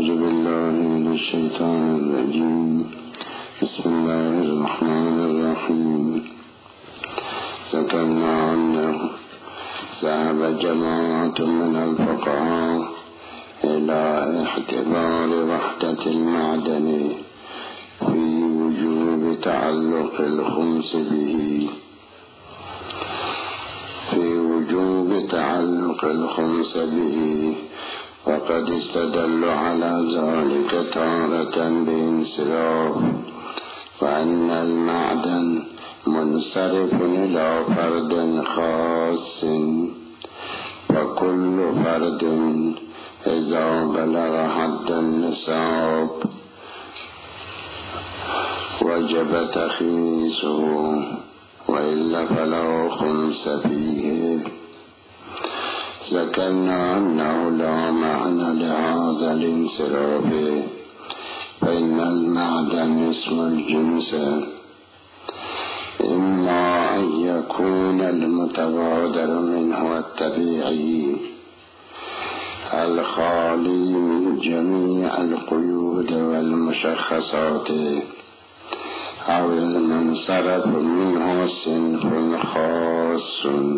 أعوذ بالله من الشيطان الرجيم. بسم الله الرحمن الرحيم. ذكرنا أنه ذهب جماعة من الفقهاء إلى اعتبار وحدة المعدن في وجوب تعلق الخمس به، وقد استدل على ذلك تارة بانصراف، وأن المعدن منصرف إلى فرد خاص، وكل فرد إذا بلغ حد النصاب وجب تخميسه، وإلا فلا خمس فيه. ذكرنا أنه لا معنى لهذا الانصراف، فإن المعدن اسم الجنس، إما أن يكون المتبادر منه الطبيعي الخالي من جميع القيود والمشخصات، أو المنصرف منه صنف خاص.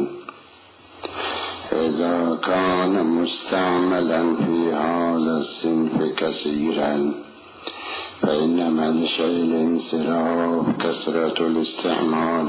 إذا كان مستعملا في هذا الصنف كثيرا، فإن منشأ الانصراف كثرة الاستعمال،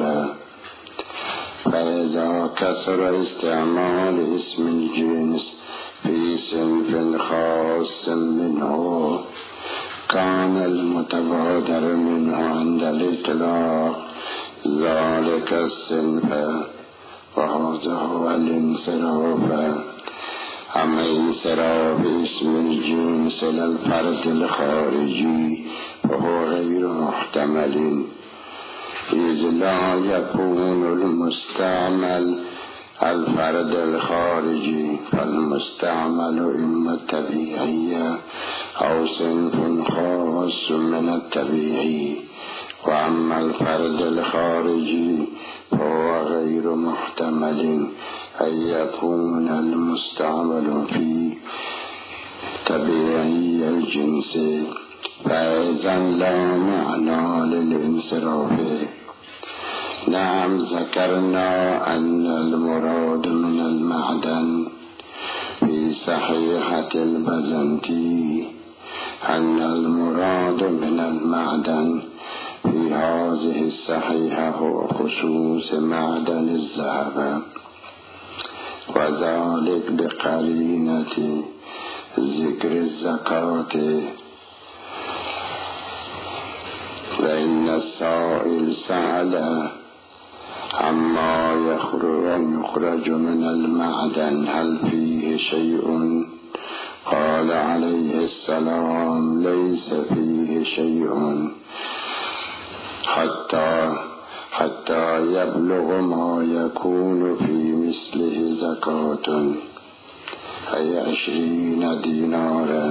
فإذا كثر استعمال اسم الجنس في صنف خاص منه، كان المتبادر منه عند الإطلاق ذلك الصنف، وهذا هو الانصراف. أما انصراف اسم الجنس للفرد الخارجي وهو غير محتمل، إذ لا يكون المستعمل الفرد الخارجي، فالمستعمل إما الطبيعي أو صنف خاص من الطبيعي، وأما الفرد الخارجي فهو غير محتمل أن يكون المستعمل في طبيعي الجنس، فإذا لا معنى للانصراف. نعم، ذكرنا أن المراد من المعدن في صحيحة البزنطي، أن المراد من المعدن في هذه الصحيحة هو خصوص معدن الذهب، وذلك بقرينة ذكر الزكاة. فإن السائل سأل عما يخرج من المعدن هل فيه شيء؟ قال عليه السلام: ليس فيه شيء حتى يبلغ ما يكون في مثله زكاة، أي 20 دينارا.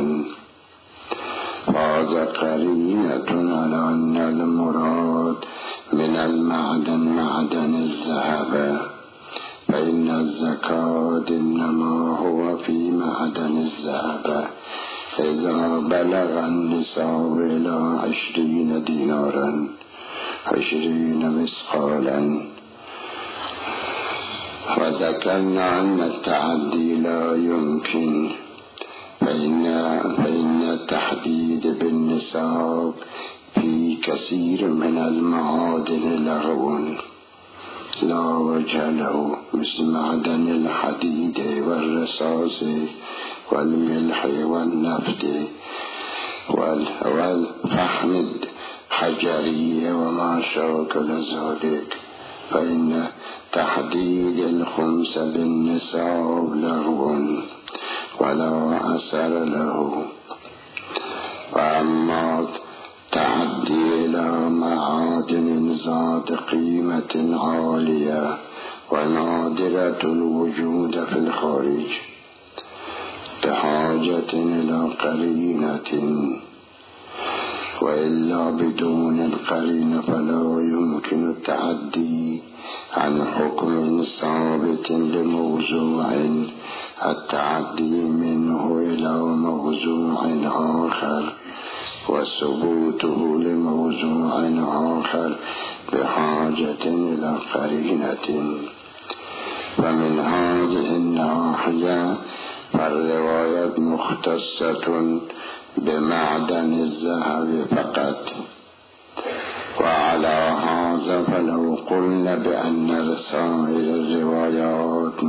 هذا قرينة على أن المراد من المعدن معدن الذهب، فإن الزكاة إنما هو في معدن الذهب إذا بلغ النصاب إلى 20 دينارا 20 مثقالا. وذكرنا أن التعدي لا يمكن، فإن التحديد بالنصاب في كثير من المعادن لغو لا وجه له، مثل معدن الحديد والرصاص والملح والنفط والفحم الحجري وما شاكل ذلك، فإن تحديد الخمس بالنصاب لغو ولا أثر له. وأما تعدي إلى معادن ذات قيمة عالية ونادرة الوجود في الخارج بحاجة إلى قرينة، وإلا بدون القرين فلا يمكن التعدي عن حكم ثابت لموضوع التعدي منه إلى موضوع آخر وثبوته لموضوع آخر بحاجة إلى قرينة. ومن هذه الناحية فالرواية مختصة بمعدن الذهب فقط. وعلى هذا فلو قلنا بأن سائر الروايات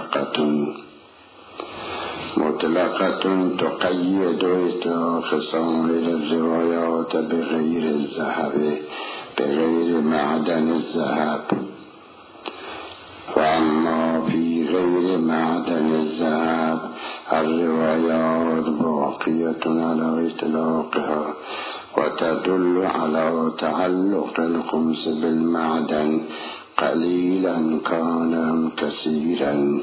مطلقة تقيد إطلاق سائر الروايات بغير الذهب بغير معدن الذهب، وأما في غير معدن الذهب الروايات باقية على إطلاقها وتدل على تعلق الخمس بالمعدن قليلا كان أم كثيرا.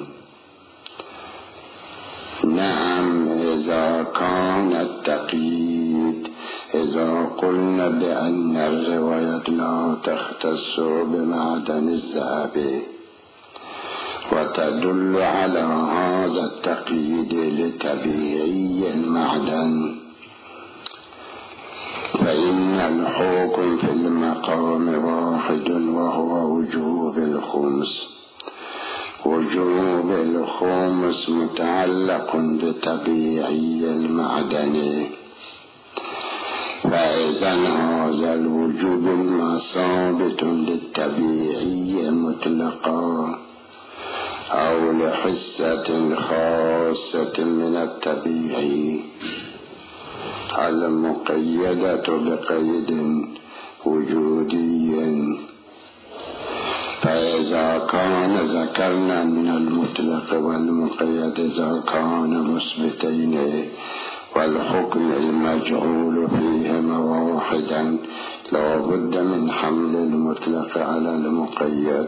نعم إذا كان التقييد إذا قلنا بأن الرواية لا تختص بمعدن الذهب وتدل على هذا التقييد لطبيعي المعدن، فإن الحكم في المقام واحد وهو وجوب الخمس. وجوب الخمس متعلق بطبيعي المعدن، فإذا هذا الوجوب ثابت للطبيعي مطلقا أو لحصة خاصة من الطبيعي المقيدة بقيد وجودي. فإذا كان ذكرنا من المطلق والمقيد إذا كان مثبتين والحكم المجعول فيهما واحدا لا بد من حمل المطلق على المقيد.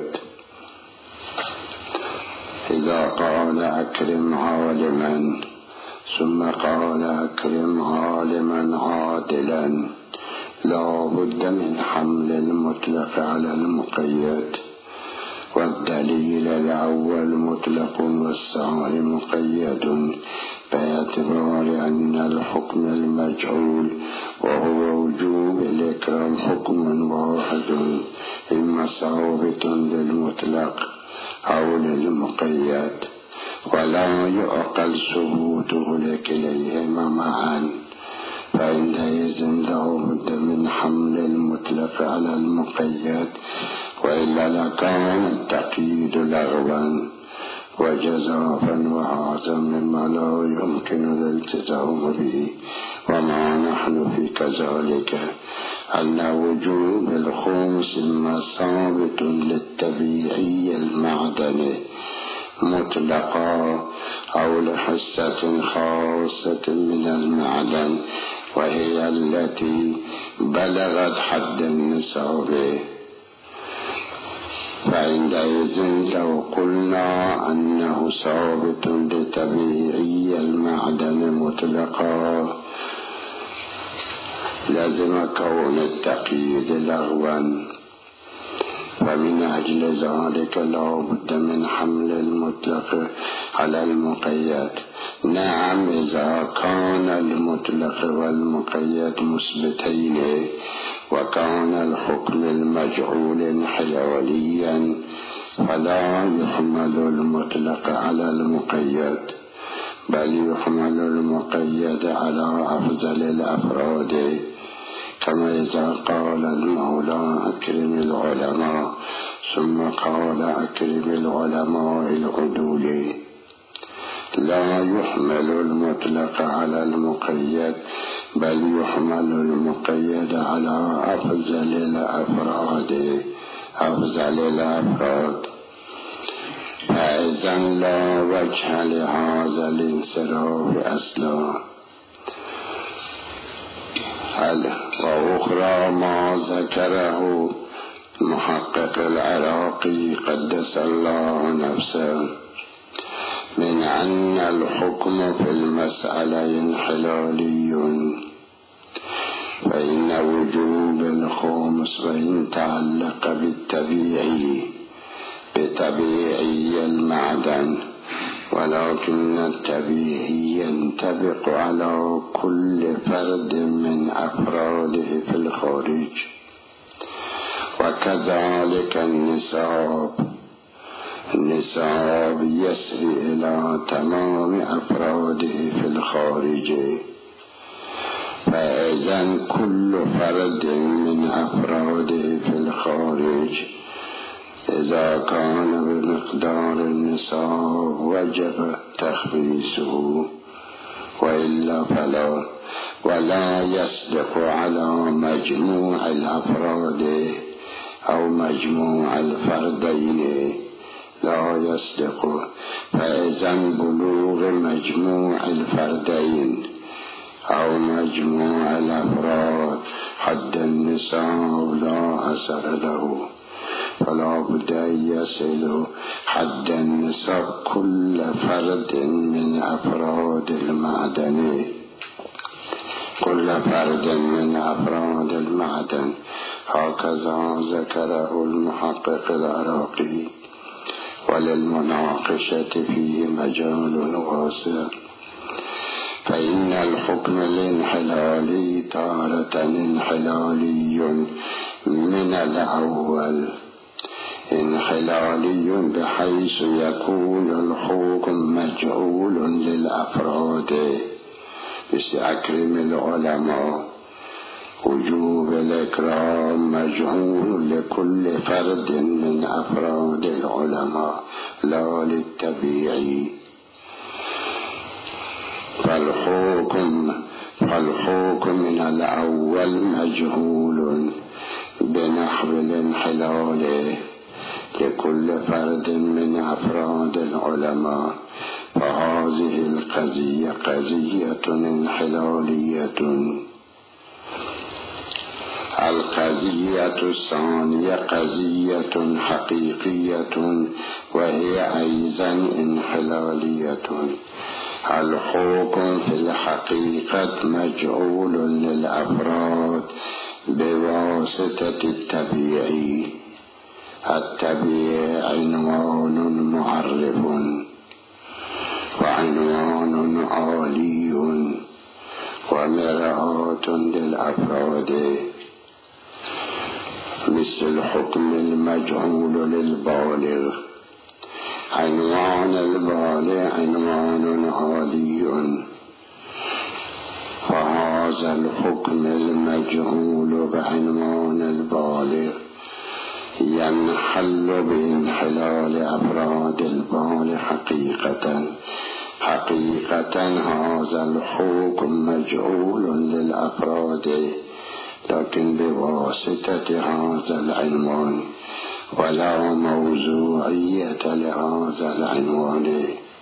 إذا قال أكرم عالما ثم قال أكرم عالما عادلا لا بد من حمل المطلق على المقيد. والدليل الأول مطلق والثاني مقيد باعتبار أن الحكم المجعول وهو وجوب الإكرام حكم واحد إما ثابت للمطلق أو للمقيد ولا يعقل ثبوته لكليهما معا، فعندئذ لا بد من حمل المطلق على المقيد، وإلا لكان التقييد لغوا وجزافا وهذا مما لا يمكن الالتزام به. وما نحن في كذلك أن وجوب الخمس ما ثابت للطبيعي المعدن مطلقا أو لحصة خاصة من المعدن وهي التي بلغت حد النصاب. فعندئذ لو قلنا أنه ثابت لطبيعي المعدن مطلقا لازم كون التقييد لغوا، ومن أجل ذلك لا بد من حمل المطلق على المقيد. نعم إذا كان المطلق والمقيد مثبتين وكان الحكم المجعول انحلاليا فلا يحمل المطلق على المقيد بل يحمل المقيد على أفضل الأفراد، كما إذا قال المولى أكرم العلماء ثم قال أكرم العلماء العدول لا يحمل المطلق على المقيد بل يحمل المقيد على أفضل الأفراد. فإذا لا وجه لهذا الانصراف أصلا. وأخرى ما ذكره محقق العراقي قدس الله نفسه من أن الحكم في المسألة انحلالي فإن وجوب الخمس وإن تعلق بطبيعي المعدن، ولكن الطبيعي ينطبق على كل فرد من أفراده في الخارج. وكذلك النساب يسري إلى تمام أفراده في الخارج. فإذن كل فرد من أفراده في الخارج إذا كان بمقدار النساب وجب تخميسه، وإلا فلا. ولا يصدق على مجموع الأفراد أو مجموع الفردين، لا يصدق. فإذن بلوغ مجموع الفردين أو مجموع الأفراد حد النساب لا أثر له، فلا بد أن يصل حد النساب كل فرد من أفراد المعدن، هكذا ذكره المحقق العراقي. وللمناقشة فيه مجال واسع. فإن الحكم الانحلالي تارة انحلالي من الأول، انحلالي بحيث يكون الحكم مجعول للأفراد، مثل أكرم العلماء. وجوب الإكرام مجعول لكل فرد من أفراد العلماء لا للتبيعي. فالحكم من الأول مجهول بنحو الانحلال لكل فرد من أفراد العلماء. فهذه القضية قضية انحلالية. القضية الثانية قضية حقيقية وهي أيضا انحلالية. الحكم في الحقيقة مجعول للأفراد بواسطة الطبيعي. الطبيعي عنوان معرف وعنوان عالي ومرآة للأفراد، مثل الحكم المجعول للبالغ. عنوان البالغ عنوان عالي، فهذا الحكم المجعول بعنوان البالغ ينحل بانحلال أفراد البالغ حقيقة هذا الحكم مجعول للأفراد، لكن بواسطة هذا العنوان، ولا موضوعية لهذا العنوان.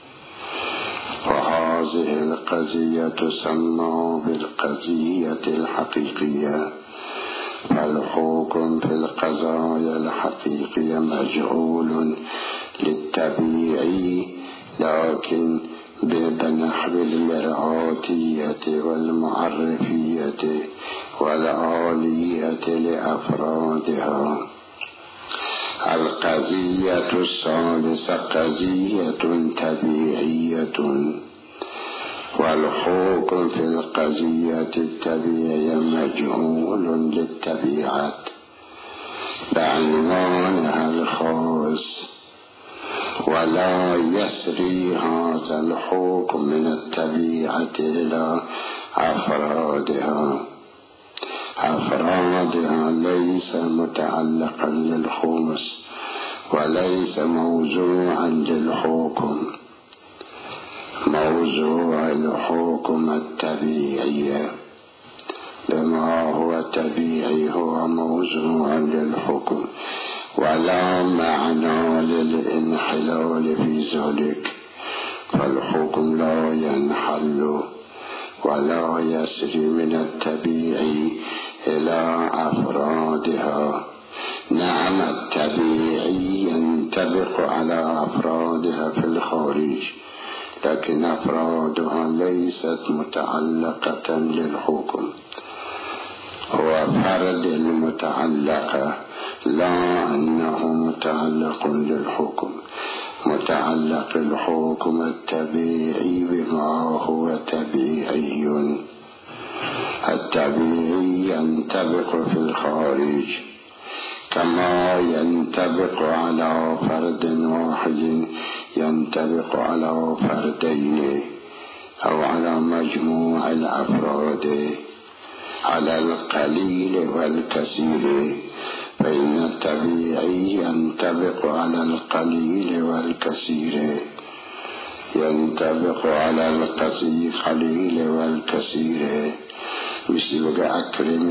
وهذه القضية تسمى بالقضية الحقيقية. فالحكم في القضايا الحقيقية مجعول للطبيعي، لكن بنحو المرآتية والمعرفية والآلية لأفرادها. القضية الثالثة قضية طبيعية. والحكم في القضية الطبيعية مجعول للطبيعة بعنوانها الخاص، ولا يسري هذا الحكم من الطبيعة إلى أفرادها. ليس متعلقا للخمس وليس موضوعا للحكم. موضوع الحكم الطبيعي، لما هو طبيعي هو موضوع للحكم، ولا معنى للانحلال في ذلك. فالحكم لا ينحل ولا يسري من الطبيعي إلى أفرادها. نعم، الطبيعي ينطبق على أفرادها في الخارج، لكن أفرادها ليست متعلقة للحكم. هو فرد المتعلق، لا أنه متعلق للحكم. متعلق الحكم الطبيعي بما هو طبيعي. الطبيعي ينطبق في الخارج كما ينطبق على فرد واحد، ينطبق على فردين أو على مجموع الأفراد، على القليل والكثير. فإن الطبيعي ينطبق على القليل والكثير، ينطبق على القليل والكثير. مثل أكرم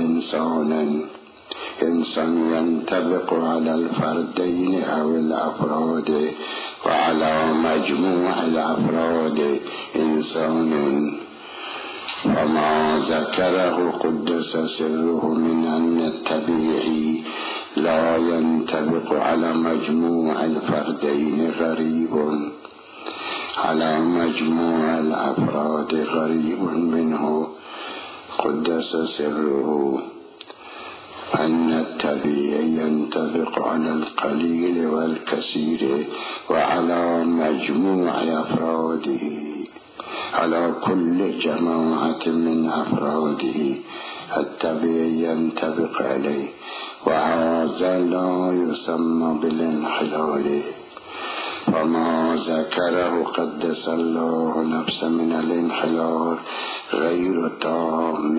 إنسان ينطبق على الفردين أو الأفراد وعلى مجموع الأفراد إنسان. وما ذكره قدس سره من أن الطبيعي لا ينطبق على مجموع الفردين غريب، على مجموع الأفراد غريب منه قدس سره. أن الطبيعي ينطبق على القليل والكثير وعلى مجموع أفراده، على كل جماعة من أفراده الطبيعي ينطبق عليه، وهذا لا يسمى بالانحلال. وما ذكره قدس الله نفسه من الانحلال غير تام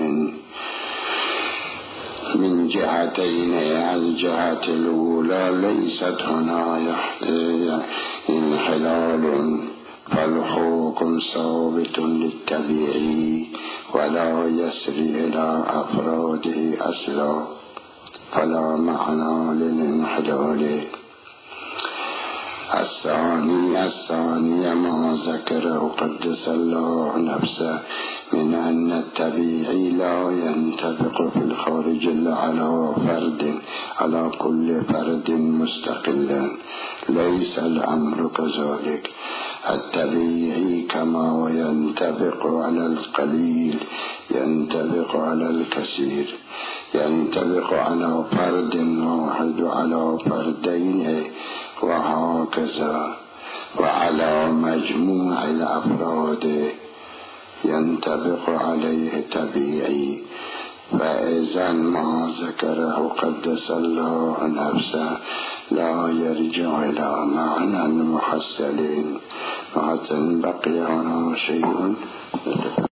من جهتين. الجهة الأولى ليست هنا انحلال، فالحكم ثابت للطبيعي ولا يسري إلى أفراده أصلا، فلا معنى للانحلال. الثانية ما ذكره قدس الله نفسه من أن الطبيعي لا ينطبق في الخارج إلا على فرد، على كل فرد مستقلا. ليس الأمر كذلك. الطبيعي كما ينطبق على القليل ينطبق على الكثير، ينطبق على فرد واحد وعلى فردين وهكذا، وعلى مجموع الأفراد ينطبق عليه طبيعي. فإذا ما ذكره قدس الله نفسه لا يرجع إلى معنى محصل. وعطن بقي هنا شيء